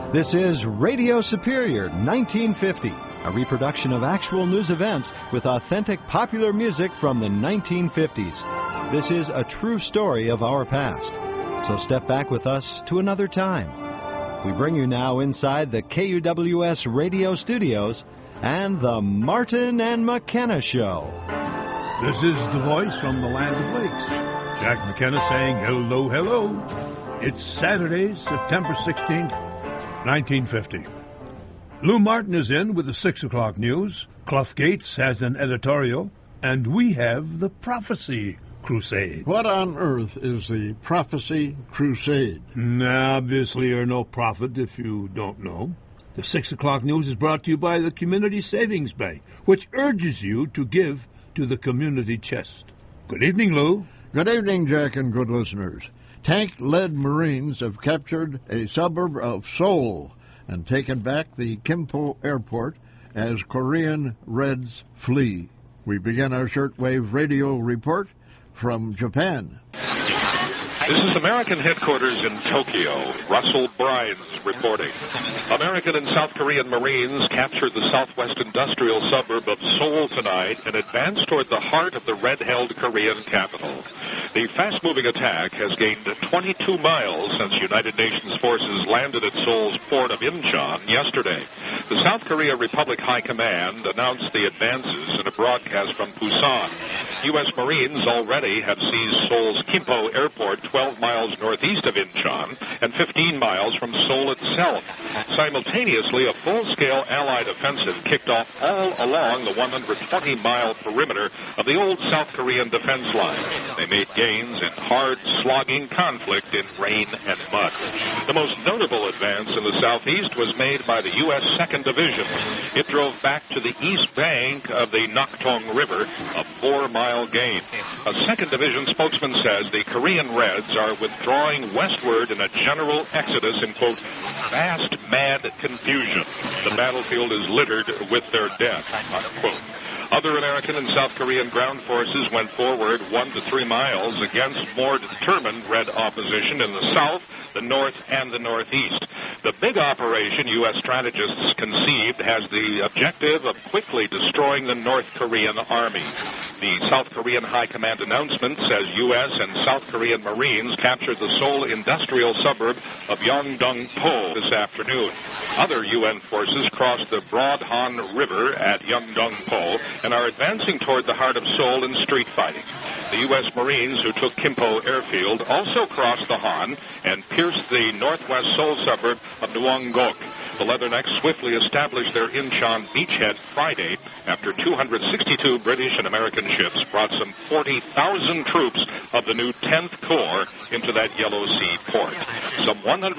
This is Radio Superior 1950, a reproduction of actual news events with authentic popular music from the 1950s. This is a true story of our past. So step back with us to another time. We bring you now inside the KUWS radio studios and the Martin and McKenna Show. This is the voice from the land of lakes. Jack McKenna saying hello, hello. It's Saturday, September 16th. 1950. Lou Martin is in with the 6 o'clock news. Clough Gates has an editorial. And we have the Prophecy Crusade. What on earth is the Prophecy Crusade? Obviously, you're no prophet if you don't know. The 6 o'clock news is brought to you by the Community Savings Bank, which urges you to give to the community chest. Good evening, Lou. Good evening, Jack, and good listeners. Tank-led Marines have captured a suburb of Seoul and taken back the Gimpo airport as Korean Reds flee. We begin our shortwave radio report from Japan. This is American headquarters in Tokyo. Russell Brines reporting. American and South Korean Marines captured the southwest industrial suburb of Seoul tonight and advanced toward the heart of the red-held Korean capital. The fast-moving attack has gained 22 miles since United Nations forces landed at Seoul's port of Incheon yesterday. The South Korea Republic High Command announced the advances in a broadcast from Busan. U.S. Marines already have seized Seoul's Gimpo Airport 12 miles northeast of Incheon and 15 miles from Seoul itself. Simultaneously, a full-scale Allied offensive kicked off all along the 120-mile perimeter of the old South Korean defense line. They made gains in hard, slogging conflict in rain and mud. The most notable advance in the southeast was made by the U.S. 2nd Division. It drove back to the east bank of the Naktong River, a 4-mile gain. A 2nd Division spokesman says the Korean Reds are withdrawing westward in a general exodus in, quote, vast, mad confusion. The battlefield is littered with their dead, unquote. Other American and South Korean ground forces went forward 1 to 3 miles against more determined Red opposition in the south, the north, and the northeast. The big operation U.S. strategists conceived has the objective of quickly destroying the North Korean army. The South Korean High Command announcement says U.S. and South Korean Marines captured the Seoul industrial suburb of Yeongdeung-po this afternoon. Other UN forces crossed the Broad-Han River at Yeongdeung-po and are advancing toward the heart of Seoul in street fighting. The U.S. Marines who took Gimpo Airfield also crossed the Han and pierced the northwest Seoul suburb of Newonggok. The Leathernecks swiftly established their Incheon beachhead Friday after 262 British and American ships brought some 40,000 troops of the new 10th Corps into that Yellow Sea port. Some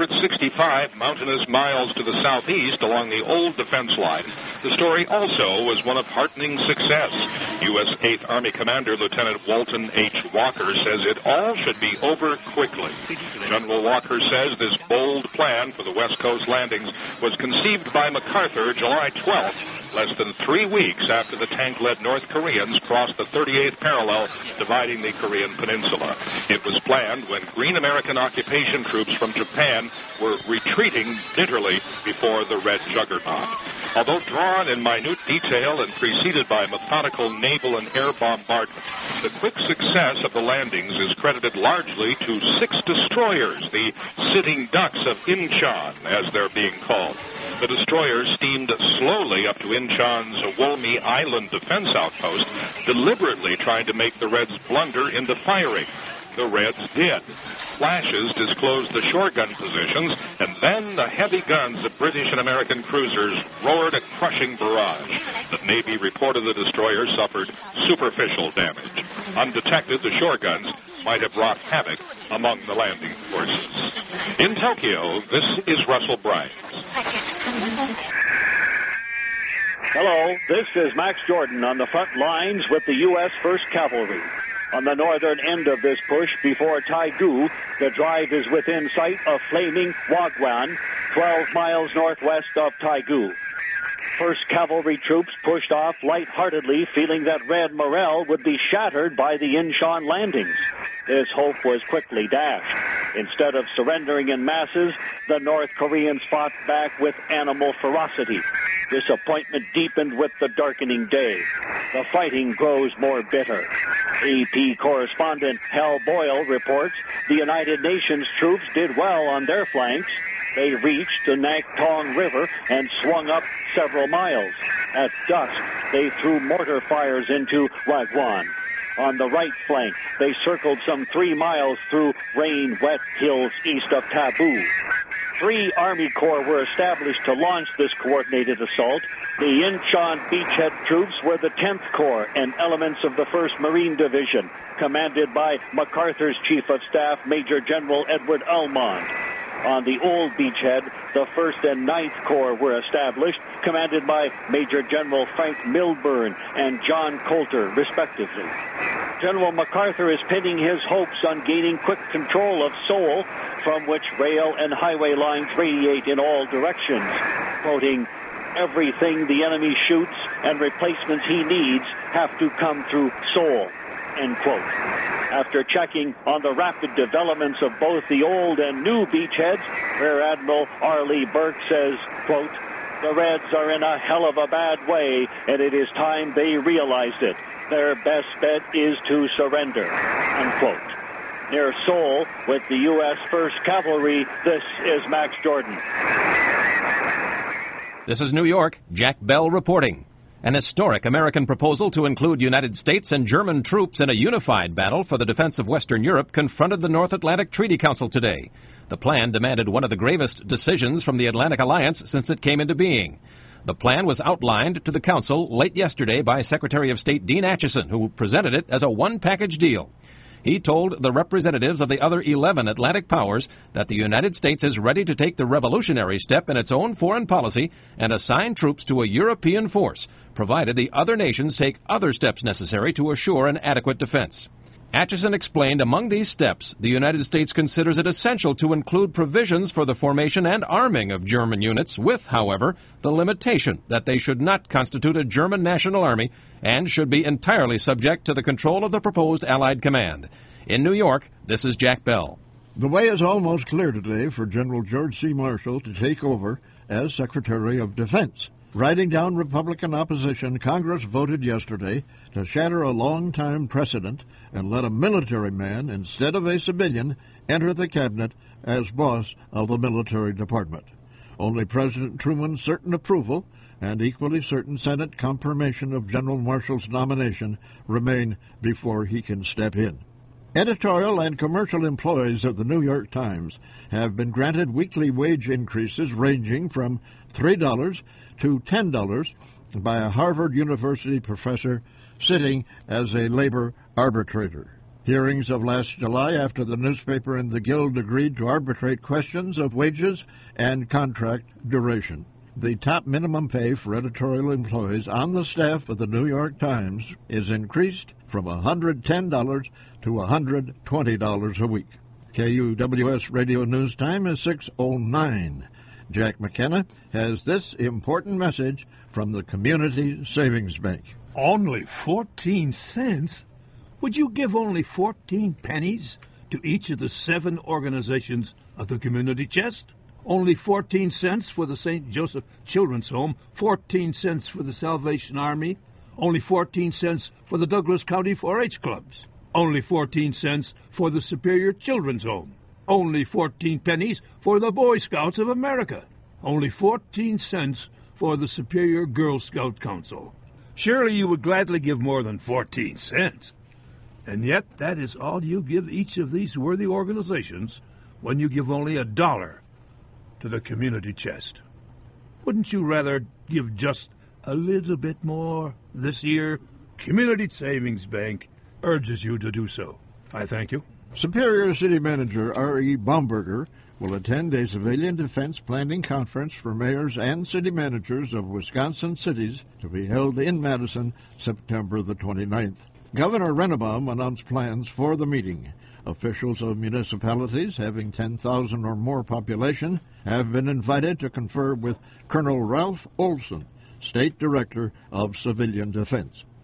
165 mountainous miles to the southeast along the old defense line, the story also was one of heartening success. U.S. 8th Army Commander Lieutenant Walton H. Walker says it all should be over quickly. General Walker says this bold plan for the West Coast landings was conceived by MacArthur July 12th, less than 3 weeks after the tank-led North Koreans crossed the 38th parallel dividing the Korean peninsula. It was planned when green American occupation troops from Japan were retreating bitterly before the Red Juggernaut. Although drawn in minute detail and preceded by methodical naval and air bombardment, the quick success of the landings is credited largely to 6 destroyers, the sitting ducks of Incheon, as they're being called. The destroyers steamed slowly up to Incheon's Wolmi Island defense outpost, deliberately trying to make the Reds blunder into firing. The Reds did. Flashes disclosed the shore gun positions, and then the heavy guns of British and American cruisers roared a crushing barrage. The Navy reported the destroyers suffered superficial damage. Undetected, the shore guns might have wrought havoc among the landing forces. In Tokyo, this is Russell Brines. Hello, this is Max Jordan on the front lines with the U.S. 1st Cavalry. On the northern end of this push before Taegu, the drive is within sight of flaming Wagwan, 12 miles northwest of Taegu. 1st Cavalry troops pushed off lightheartedly, feeling that Red morale would be shattered by the Incheon landings. This hope was quickly dashed. Instead of surrendering in masses, the North Koreans fought back with animal ferocity. Disappointment deepened with the darkening day. The fighting grows more bitter. AP correspondent Hal Boyle reports the United Nations troops did well on their flanks. They reached the Naktong River and swung up several miles. At dusk, they threw mortar fires into Wagwan. On the right flank, they circled some 3 miles through rain-wet hills east of Tabu. 3 Army Corps were established to launch this coordinated assault. The Incheon beachhead troops were the 10th Corps and elements of the 1st Marine Division, commanded by MacArthur's Chief of Staff, Major General Edward Almond. On the old beachhead, the 1st and 9th Corps were established, commanded by Major General Frank Milburn and John Coulter, respectively. General MacArthur is pinning his hopes on gaining quick control of Seoul, from which rail and highway lines radiate in all directions. Quoting, "Everything the enemy shoots and replacements he needs have to come through Seoul," end quote. After checking on the rapid developments of both the old and new beachheads, Rear Admiral Arleigh Burke says, quote, "The Reds are in a hell of a bad way, and it is time they realized it. Their best bet is to surrender," unquote. Near Seoul, with the U.S. 1st Cavalry, this is Max Jordan. This is New York. Jack Bell reporting. An historic American proposal to include United States and German troops in a unified battle for the defense of Western Europe confronted the North Atlantic Treaty Council today. The plan demanded one of the gravest decisions from the Atlantic Alliance since it came into being. The plan was outlined to the Council late yesterday by Secretary of State Dean Acheson, who presented it as a one-package deal. He told the representatives of the other 11 Atlantic powers that the United States is ready to take the revolutionary step in its own foreign policy and assign troops to a European force, provided the other nations take other steps necessary to assure an adequate defense. Acheson explained among these steps, the United States considers it essential to include provisions for the formation and arming of German units with, however, the limitation that they should not constitute a German national army and should be entirely subject to the control of the proposed Allied command. In New York, this is Jack Bell. The way is almost clear today for General George C. Marshall to take over as Secretary of Defense. Riding down Republican opposition, Congress voted yesterday to shatter a long-time precedent and let a military man, instead of a civilian, enter the cabinet as boss of the military department. Only President Truman's certain approval and equally certain Senate confirmation of General Marshall's nomination remain before he can step in. Editorial and commercial employees of the New York Times have been granted weekly wage increases ranging from $3 to $10 by a Harvard University professor sitting as a labor arbitrator. Hearings of last July after the newspaper and the Guild agreed to arbitrate questions of wages and contract duration. The top minimum pay for editorial employees on the staff of the New York Times is increased from $110 to $120 a week. KUWS Radio News Time is 6:09. Jack McKenna has this important message from the Community Savings Bank. Only 14 cents? Would you give only 14 pennies to each of the 7 organizations of the Community Chest? Only 14 cents for the St. Joseph Children's Home, 14 cents for the Salvation Army, only 14 cents for the Douglas County 4-H clubs, only 14 cents for the Superior Children's Home, only 14 pennies for the Boy Scouts of America, only 14 cents for the Superior Girl Scout Council. Surely you would gladly give more than 14 cents. And yet that is all you give each of these worthy organizations when you give only $1 to the Community Chest. Wouldn't you rather give just a little bit more this year? Community Savings Bank urges you to do so. I thank you. Superior City Manager R.E. Baumberger will attend a civilian defense planning conference for mayors and city managers of Wisconsin cities to be held in Madison September the 29th. Governor Rennebaum announced plans for the meeting. Officials of municipalities having 10,000 or more population have been invited to confer with Colonel Ralph Olson, State Director of Civilian Defense.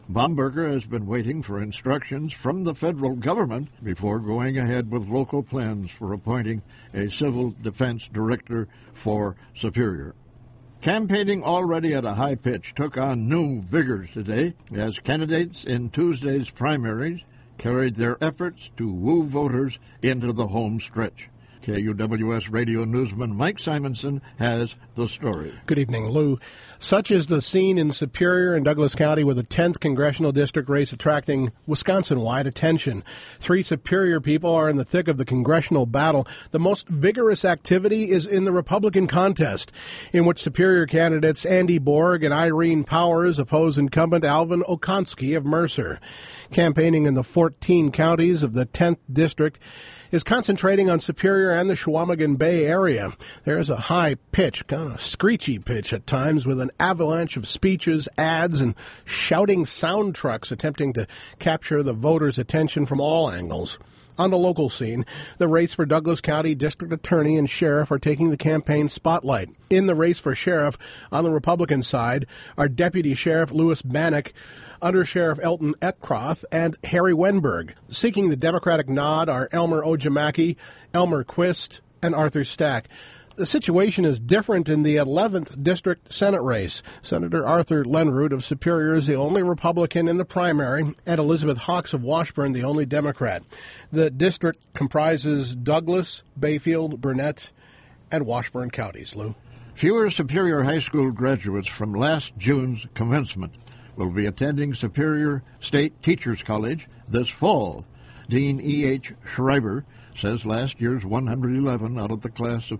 Baumberger has been waiting for instructions from the federal government before going ahead with local plans for appointing a civil defense director for Superior. Campaigning already at a high pitch took on new vigor today as candidates in Tuesday's primaries carried their efforts to woo voters into the home stretch. KUWS radio newsman Mike Simonson has the story. Good evening, Lou. Such is the scene in Superior and Douglas County with the 10th congressional district race attracting Wisconsin-wide attention. 3 Superior people are in the thick of the congressional battle. The most vigorous activity is in the Republican contest, in which Superior candidates Andy Borg and Irene Powers oppose incumbent Alvin Okonski of Mercer. Campaigning in the 14 counties of the 10th district is concentrating on Superior and the Chequamegon Bay area. There is a high pitch, kind of screechy pitch at times, with an avalanche of speeches, ads, and shouting sound trucks attempting to capture the voters' attention from all angles. On the local scene, the race for Douglas County District Attorney and Sheriff are taking the campaign spotlight. In the race for Sheriff, on the Republican side, are Deputy Sheriff Louis Bannock, Under Sheriff Elton Eckroth, and Harry Wenberg. Seeking the Democratic nod are Elmer Ojimaki, Elmer Quist, and Arthur Stack. The situation is different in the 11th District Senate race. Senator Arthur Lenroot of Superior is the only Republican in the primary, and Elizabeth Hawks of Washburn the only Democrat. The district comprises Douglas, Bayfield, Burnett, and Washburn counties. Lou? Fewer Superior High School graduates from last June's commencement will be attending Superior State Teachers College this fall. Dean E.H. Schreiber says last year's 111 out of the class of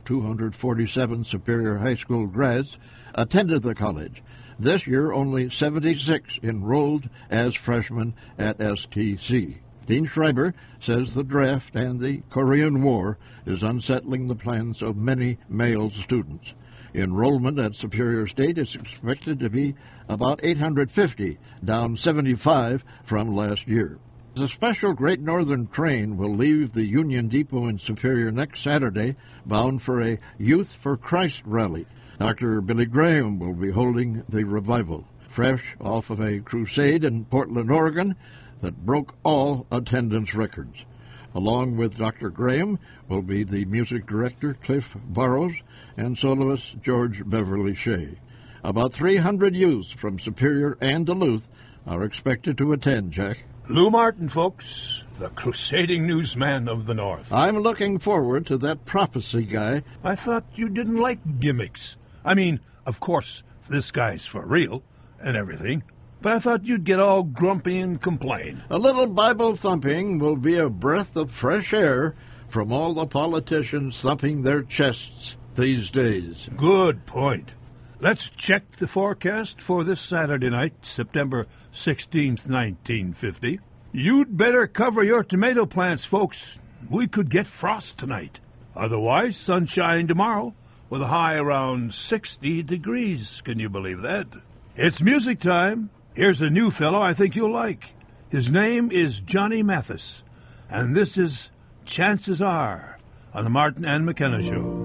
247 Superior High School grads attended the college. This year, only 76 enrolled as freshmen at STC. Dean Schreiber says the draft and the Korean War is unsettling the plans of many male students. Enrollment at Superior State is expected to be about 850, down 75 from last year. The special Great Northern train will leave the Union Depot in Superior next Saturday, bound for a Youth for Christ rally. Dr. Billy Graham will be holding the revival, fresh off of a crusade in Portland, Oregon, that broke all attendance records. Along with Dr. Graham will be the music director Cliff Burrows and soloist George Beverly Shea. About 300 youths from Superior and Duluth are expected to attend, Jack. Lou Martin, folks, the crusading newsman of the North. I'm looking forward to that prophecy guy. I thought you didn't like gimmicks. I mean, of course, this guy's for real and everything, but I thought you'd get all grumpy and complain. A little Bible thumping will be a breath of fresh air from all the politicians thumping their chests these days. Good point. Let's check the forecast for this Saturday night, September 16th, 1950. You'd better cover your tomato plants, folks. We could get frost tonight. Otherwise, sunshine tomorrow with a high around 60 degrees. Can you believe that? It's music time. Here's a new fellow I think you'll like. His name is Johnny Mathis, and this is Chances Are on the Martin and McKenna Show.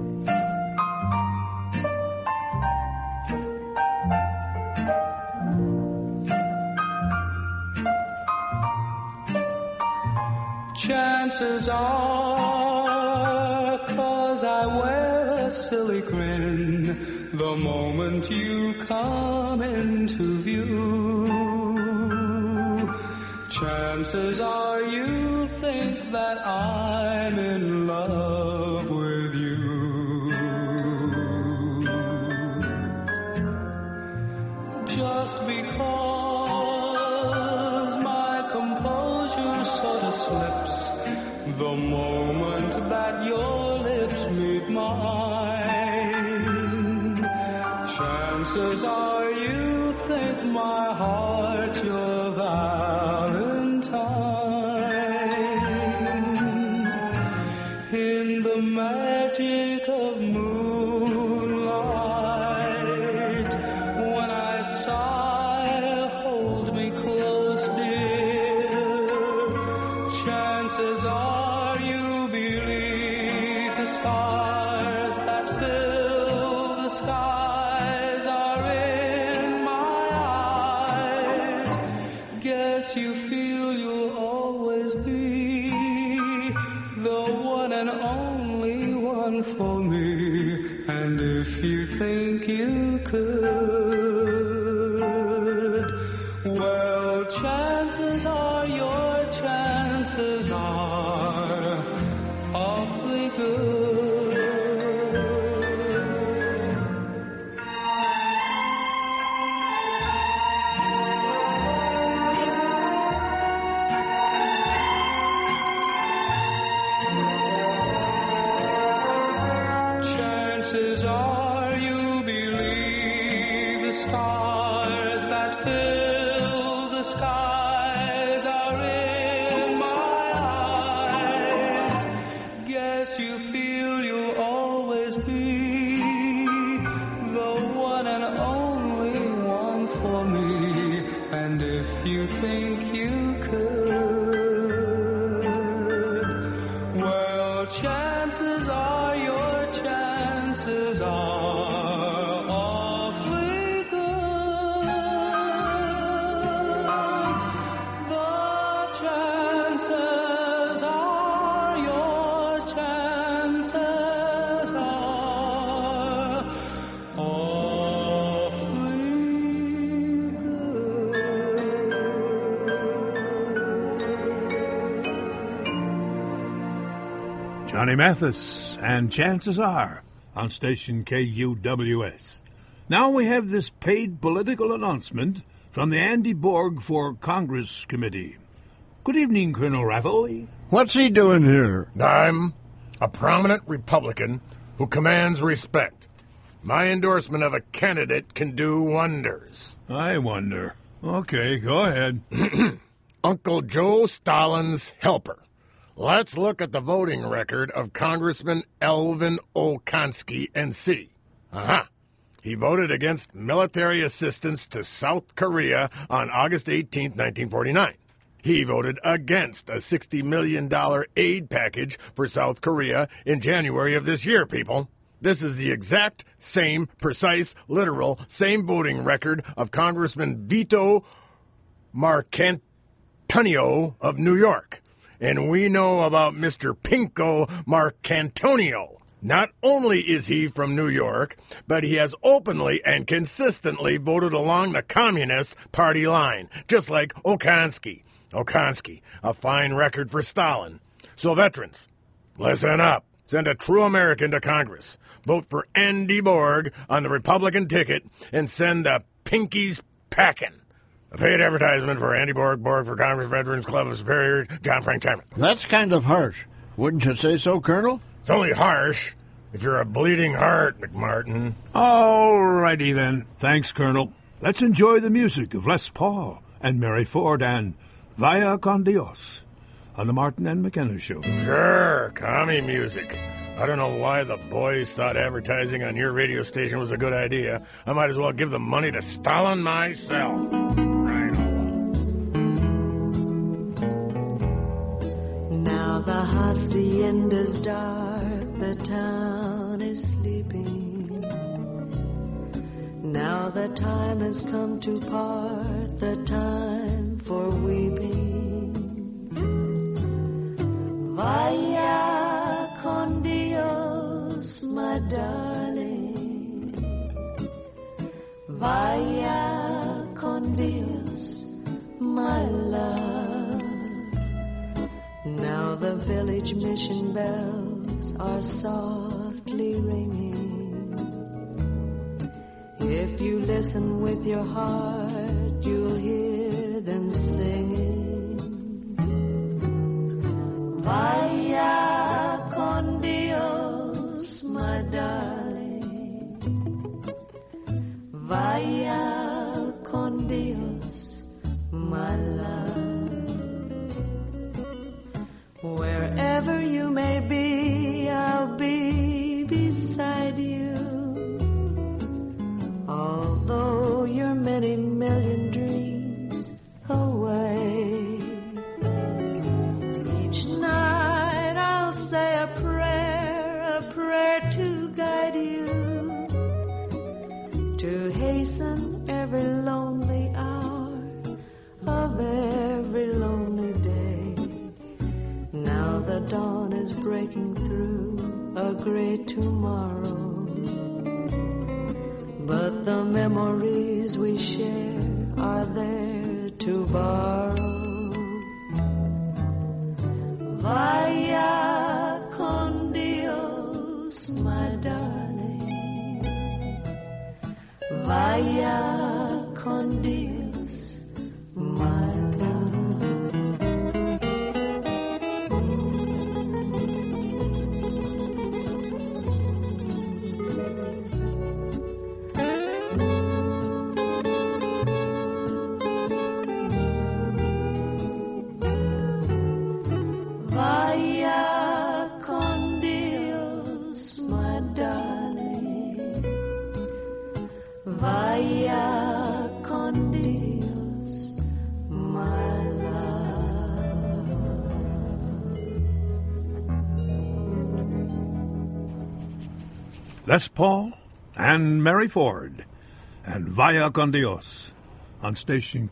Chances are, 'cause I wear a silly grin the moment you come into view. Chances are you think that I'm in love with you. Just because my composure sort of slips the moment that your lips meet mine. Chances are you think my heart's your Valentine. In the magic of moonlight, when I sigh, hold me close, dear. Chances are you believe the stars that fill the skies are in my eyes. you think you could, well, chances are your chances are awfully good. Chances are you believe the stars that fill the skies are in my eyes. Guess you feel you'll always be the one and only one for me. And if you think you could, well, chances are your chances are awfully good. The chances are your chances are awfully good. Johnny Mathis and Chances Are on station KUWS. Now we have this paid political announcement from the Andy Borg for Congress Committee. Good evening, Colonel Raffle. What's he doing here? I'm a prominent Republican who commands respect. My endorsement of a candidate can do wonders. I wonder. Okay, go ahead. Uncle Joe Stalin's helper. Let's look at the voting record of Congressman Elvin Olkonsky, NC. He voted against military assistance to South Korea on August 18, 1949. He voted against a $60 million aid package for South Korea in January of this year, people. This is the exact same, precise, literal, same voting record of Congressman Vito Marcantonio of New York. And we know about Mr. Pinko Marcantonio. Not only is he from New York, but he has openly and consistently voted along the Communist Party line, just like Olkonsky. Olkonsky, a fine record for Stalin. So veterans, listen up. Send a true American to Congress. Vote for Andy Borg on the Republican ticket and send the pinkies packing. A paid advertisement for Andy Borg for Congress Veterans Club of Superior, John Frank Chapman. That's kind of harsh. Wouldn't you say so, Colonel? It's only harsh if you're a bleeding heart, McMartin. All righty then. Thanks, Colonel. Let's enjoy the music of Les Paul and Mary Ford and Vaya con Dios on the Martin and McKenna Show. Sure, commie music. I don't know why the boys thought advertising on your radio station was a good idea. I might as well give the money to Stalin myself. Now the hacienda's dark, the town is sleeping. Now the time has come to part, the time for weeping. Vaya con Dios, my darling. Vaya con Dios, my love. Now the village mission bells are softly ringing. If you listen with your heart, you'll hear them singing. Vaya con Dios, my darling. Vaya con Dios, my love. Wherever you may be, I'll be beside you. Although you're many million dreams away, each night I'll say a prayer to guide you, to hasten every lonely hour of every lonely day. Now the dawn is breaking through a great tomorrow. but the memories we share are there to borrow. Vaya con Dios, my darling. Vaya con Dios, my Les Paul and Mary Ford and Vaya con Dios on station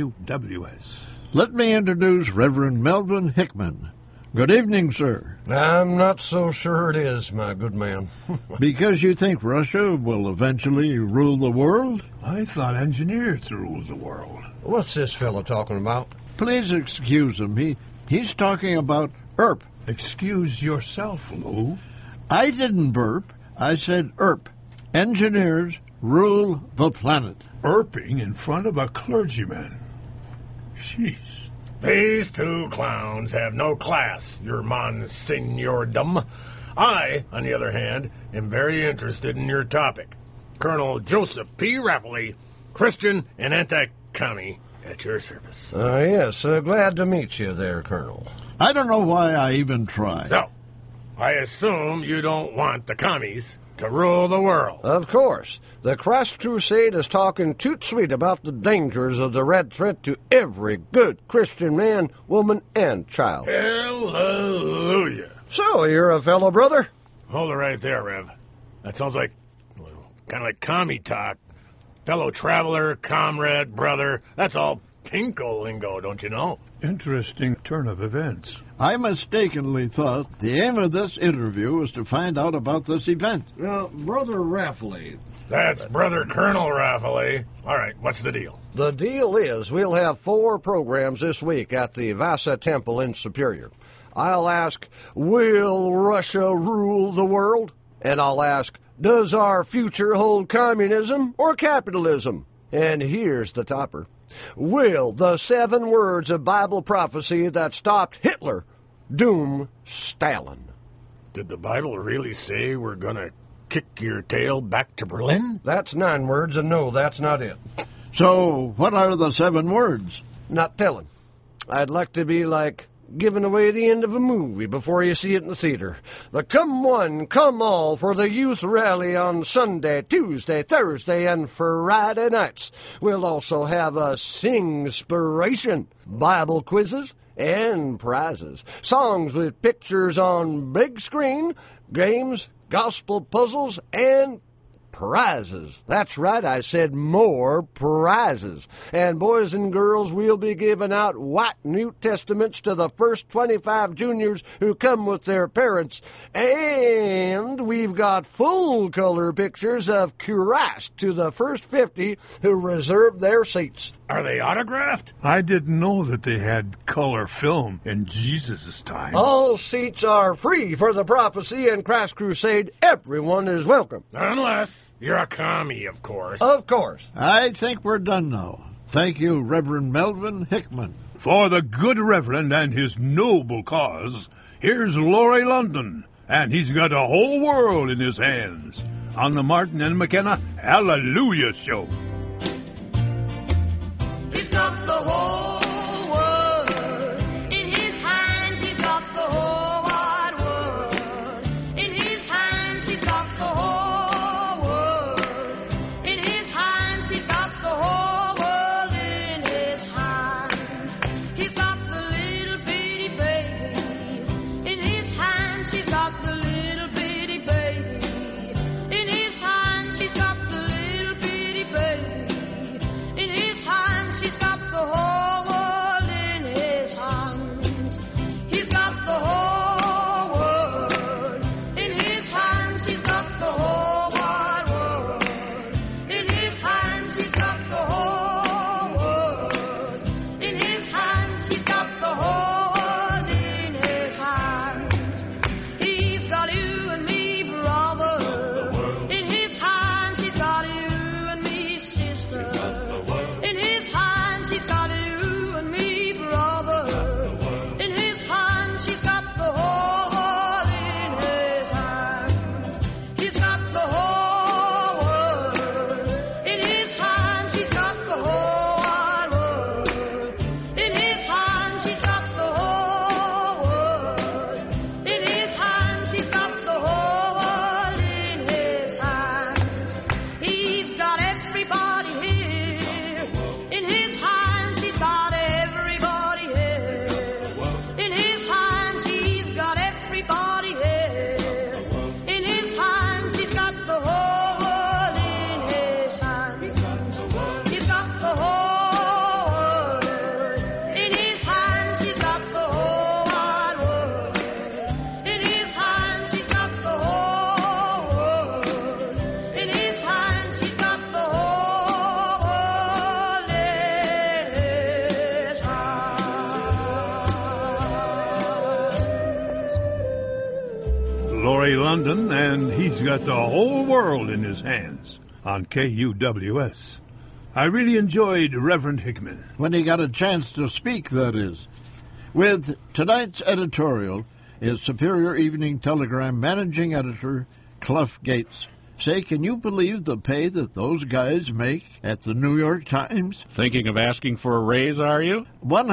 KUWS. Let me introduce Reverend Melvin Hickman. Good evening, sir. I'm not so sure it is, my good man. Because you think Russia will eventually rule the world? I thought engineers ruled the world. What's this fellow talking about? Please excuse him. He's talking about ERP. Excuse yourself, Lou. I didn't burp. I said ERP. Engineers rule the planet. Erping in front of a clergyman. Jeez. These two clowns have no class, your monsignordom. I, on the other hand, am very interested in your topic. Colonel Joseph P. Rafferty, Christian and anti-commie, at your service. Yes, glad to meet you there, Colonel. I don't know why I even tried. No. I assume you don't want the commies to rule the world. Of course. The Christ Crusade is talking toot sweet about the dangers of the red threat to every good Christian man, woman, and child. Hallelujah. So, you're a fellow brother? Hold it right there, Rev. That sounds like, kind of like commie talk. Fellow traveler, comrade, brother. That's all Pinko lingo, don't you know? Interesting turn of events. I mistakenly thought the aim of this interview was to find out about this event. Brother Rafferty. That's Brother Colonel Rafferty. All right, what's the deal? The deal is we'll have 4 programs this week at the Vasa Temple in Superior. I'll ask, will Russia rule the world? And I'll ask, does our future hold communism or capitalism? And here's the topper. Will the 7 words of Bible prophecy that stopped Hitler doom Stalin? Did the Bible really say we're going to kick your tail back to Berlin? That's 9 words, and no, that's not it. So, what are the 7 words? Not telling. I'd like to be like giving away the end of a movie before you see it in the theater. The Come One, Come All for the youth rally on Sunday, Tuesday, Thursday, and Friday nights. We'll also have a sing-spiration, Bible quizzes, and prizes. Songs with pictures on big screen, games, gospel puzzles, and prizes. That's right, I said more prizes. And boys and girls, we'll be giving out white New Testaments to the first 25 juniors who come with their parents. And we've got full-color pictures of Christ to the first 50 who reserve their seats. Are they autographed? I didn't know that they had color film in Jesus' time. All seats are free for the Prophecy and Christ Crusade. Everyone is welcome. Unless you're a commie, of course. Of course. I think we're done now. Thank you, Reverend Melvin Hickman. For the good Reverend and his noble cause, here's Laurie London, and he's got a whole world in his hands on the Martin and McKenna Hallelujah Show. He's got the whole world in his hands. He's got the whole wide world in his hands. He's got the whole world in his hands. He's got the whole world in his hands. He's got the little bitty baby in his hands. He's got the little bitty baby in his hands. He's got the little bitty baby in his hands. He's got the whole London, and he's got the whole world in his hands on KUWS. I really enjoyed Reverend Hickman. When he got a chance to speak, that is. With tonight's editorial is Superior Evening Telegram Managing Editor Clough Gates. Say, can you believe the pay that those guys make at the New York Times? Thinking of asking for a raise, are you?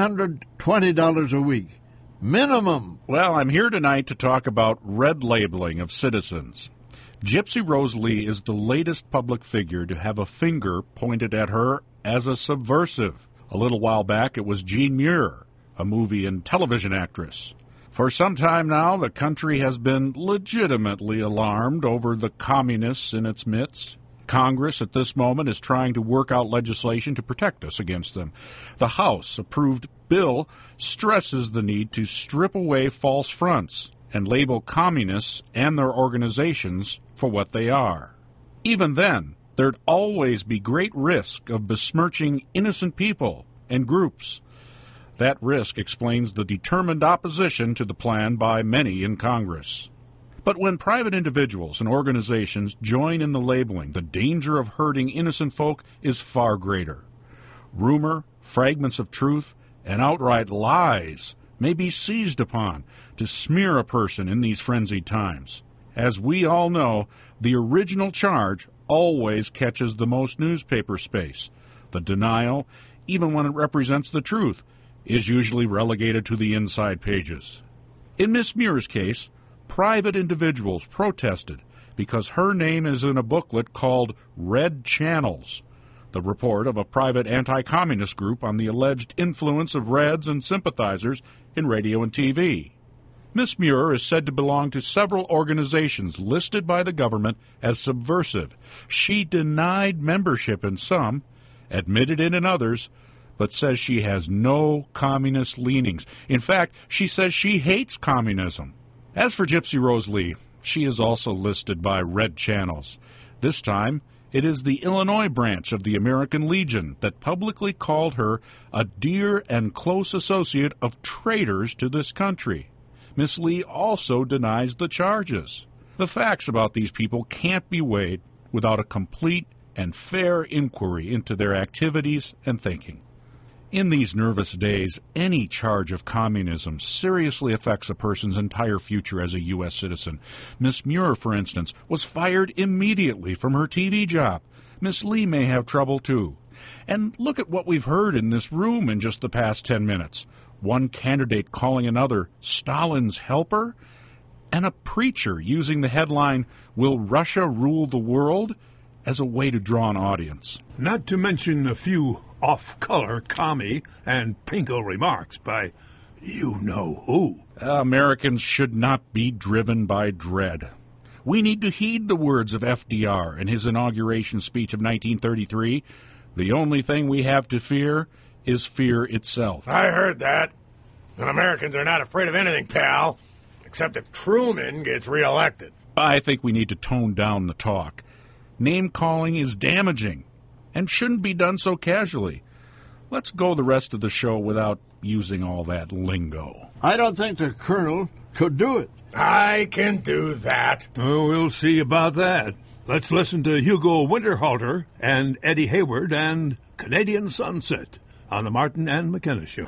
$120 a week. Minimum. Well, I'm here tonight to talk about red labeling of citizens. Gypsy Rose Lee is the latest public figure to have a finger pointed at her as a subversive. A little while back, it was Jean Muir, a movie and television actress. For some time now, the country has been legitimately alarmed over the communists in its midst. Congress at this moment is trying to work out legislation to protect us against them. The House-approved bill stresses the need to strip away false fronts and label communists and their organizations for what they are. Even then, there'd always be great risk of besmirching innocent people and groups. That risk explains the determined opposition to the plan by many in Congress. But when private individuals and organizations join in the labeling, the danger of hurting innocent folk is far greater. Rumor, fragments of truth, and outright lies may be seized upon to smear a person in these frenzied times. As we all know, the original charge always catches the most newspaper space. The denial, even when it represents the truth, is usually relegated to the inside pages. In Miss Muir's case, private individuals protested because her name is in a booklet called Red Channels, the report of a private anti-communist group on the alleged influence of Reds and sympathizers in radio and TV. Miss Muir is said to belong to several organizations listed by the government as subversive. She denied membership in some, admitted it in others, but says she has no communist leanings. In fact, she says she hates communism. As for Gypsy Rose Lee, she is also listed by Red Channels. This time, it is the Illinois branch of the American Legion that publicly called her a dear and close associate of traitors to this country. Miss Lee also denies the charges. The facts about these people can't be weighed without a complete and fair inquiry into their activities and thinking. In these nervous days, any charge of communism seriously affects a person's entire future as a U.S. citizen. Miss Muir, for instance, was fired immediately from her TV job. Miss Lee may have trouble, too. And look at what we've heard in this room in just the past 10 minutes. One candidate calling another Stalin's helper, and a preacher using the headline, "Will Russia Rule the World?" as a way to draw an audience. Not to mention a few off-color commie and pinko remarks by you-know-who. Americans should not be driven by dread. We need to heed the words of FDR in his inauguration speech of 1933. The only thing we have to fear is fear itself. I heard that. And Americans are not afraid of anything, pal, except if Truman gets reelected. I think we need to tone down the talk. Name-calling is damaging and shouldn't be done so casually. Let's go the rest of the show without using all that lingo. I don't think the Colonel could do it. I can do that. Oh, we'll see about that. Let's listen to Hugo Winterhalter and Eddie Hayward and Canadian Sunset on the Martin and McKenna Show.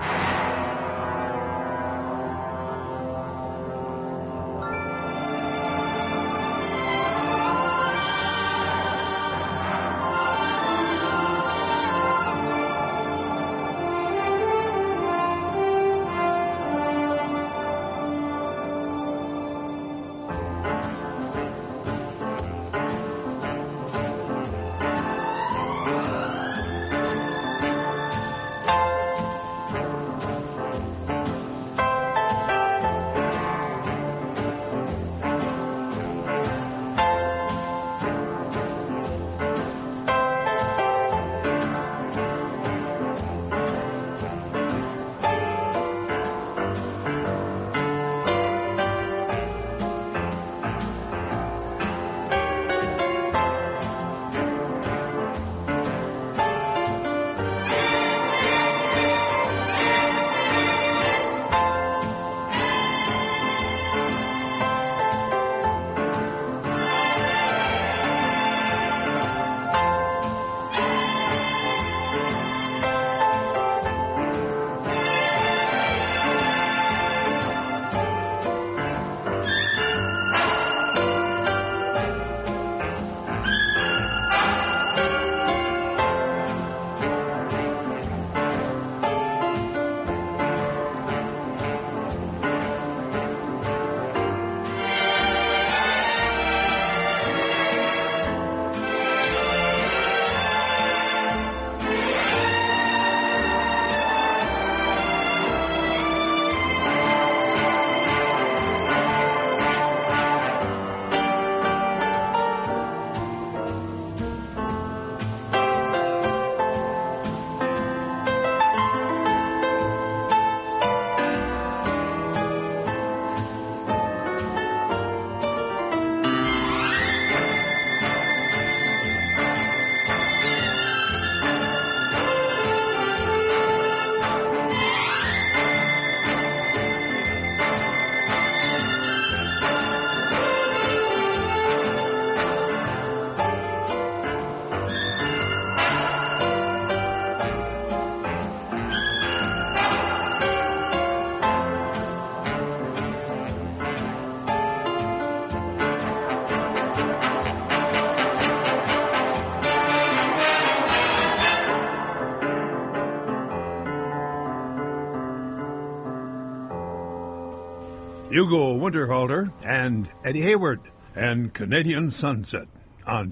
Hugo Winterhalter and Eddie Hayward, and Canadian Sunset on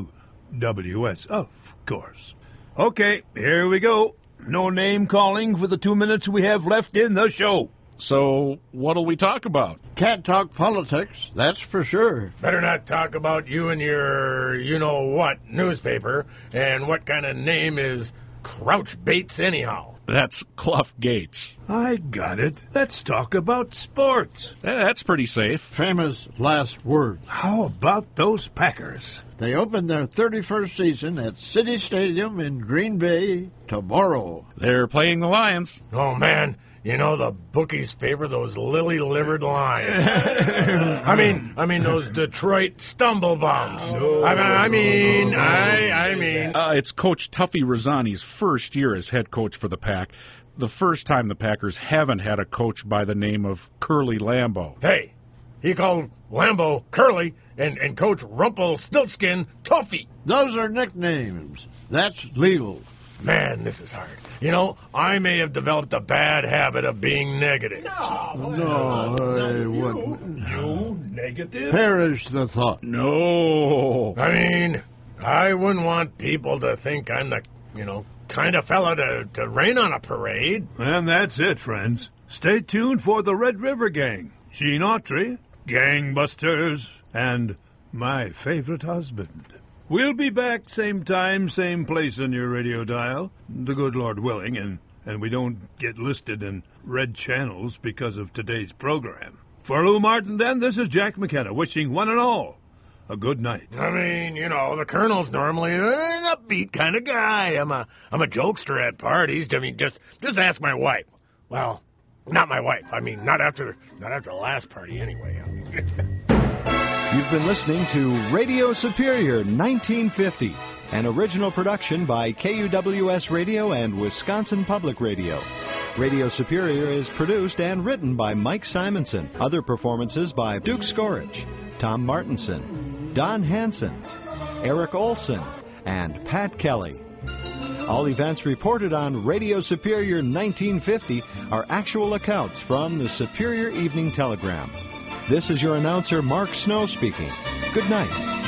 KUWS, of course. Okay, here we go. No name calling for the 2 minutes we have left in the show. So, what'll we talk about? Can't talk politics, that's for sure. Better not talk about you and your you-know-what newspaper, and what kind of name is Crouch Bates anyhow. That's Clough Gates. I got it. Let's talk about sports. That's pretty safe. Famous last word. How about those Packers? They open their 31st season at City Stadium in Green Bay tomorrow. They're playing the Lions. Oh, man. You know, the bookies favor those lily-livered Lions. I mean those Detroit stumble-bums. I mean. It's Coach Tuffy Rosani's first year as head coach for the Pack. The first time the Packers haven't had a coach by the name of Curly Lambeau. Hey, he called Lambeau Curly and Coach Rumpelstiltskin Tuffy. Those are nicknames. That's legal. Man, this is hard. You know, I may have developed a bad habit of being negative. No, I wouldn't. You negative? Perish the thought. No. I mean, I wouldn't want people to think I'm the, kind of fella to rain on a parade. And that's it, friends. Stay tuned for the Red River Gang, Gene Autry, Gangbusters, and my favorite husband. We'll be back same time, same place on your radio dial, the good Lord willing, and we don't get listed in red channels because of today's program. For Lou Martin, then, this is Jack McKenna, wishing one and all a good night. I mean, the Colonel's normally an upbeat kind of guy. I'm a jokester at parties. I mean, just ask my wife. Well, not my wife. I mean, not after the last party, anyway. You've been listening to Radio Superior 1950, an original production by KUWS Radio and Wisconsin Public Radio. Radio Superior is produced and written by Mike Simonson. Other performances by Duke Skorich, Tom Martinson, Don Hansen, Eric Olson, and Pat Kelly. All events reported on Radio Superior 1950 are actual accounts from the Superior Evening Telegram. This is your announcer, Mark Snow, speaking. Good night.